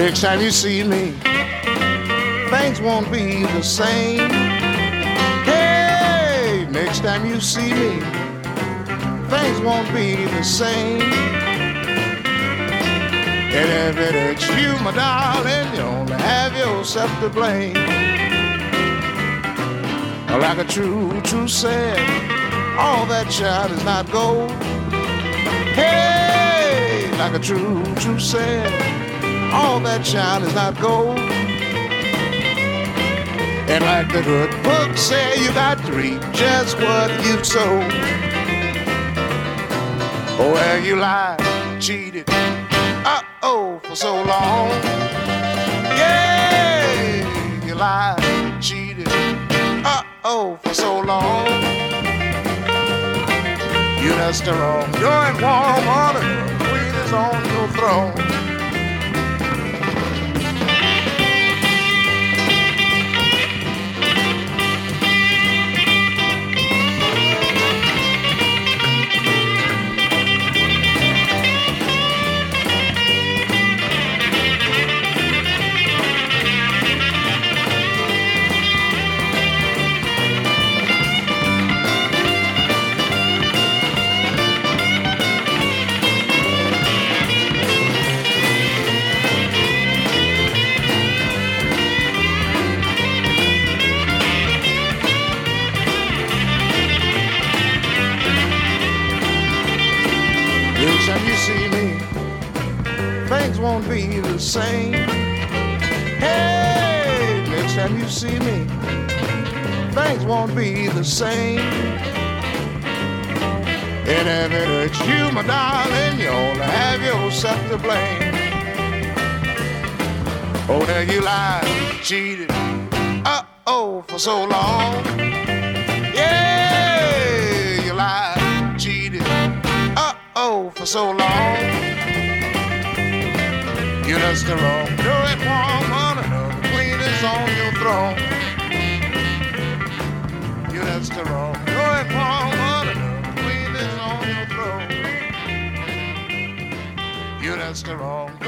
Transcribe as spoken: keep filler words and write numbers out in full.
Next time you see me, things won't be the same. Hey, next time you see me, things won't be the same. And if it hurts you, my darling, you only have yourself to blame. Like a true, true said, all that child is not gold. Hey, like a true, true said, all that child is not gold. And like the good book said, you got to reap just what you sow. Oh, well, you lied, cheated, uh-oh, for so long. Yeah, you lied, cheated, uh-oh, for so long. You just a wrong, you're in warm water, the queen is on your throne. Next time you see me, things won't be the same. Hey, next time you see me, things won't be the same. And if it hurts you, my darling, you only have yourself to blame. Oh, now you lied, cheated, uh-oh, for so long. Yeah, you lied, cheated, oh, for so long. You're just a wrong, you're at warm on another queen is on your throne. You're just a wrong, you're at warm on another queen is on your throne. You're just a wrong.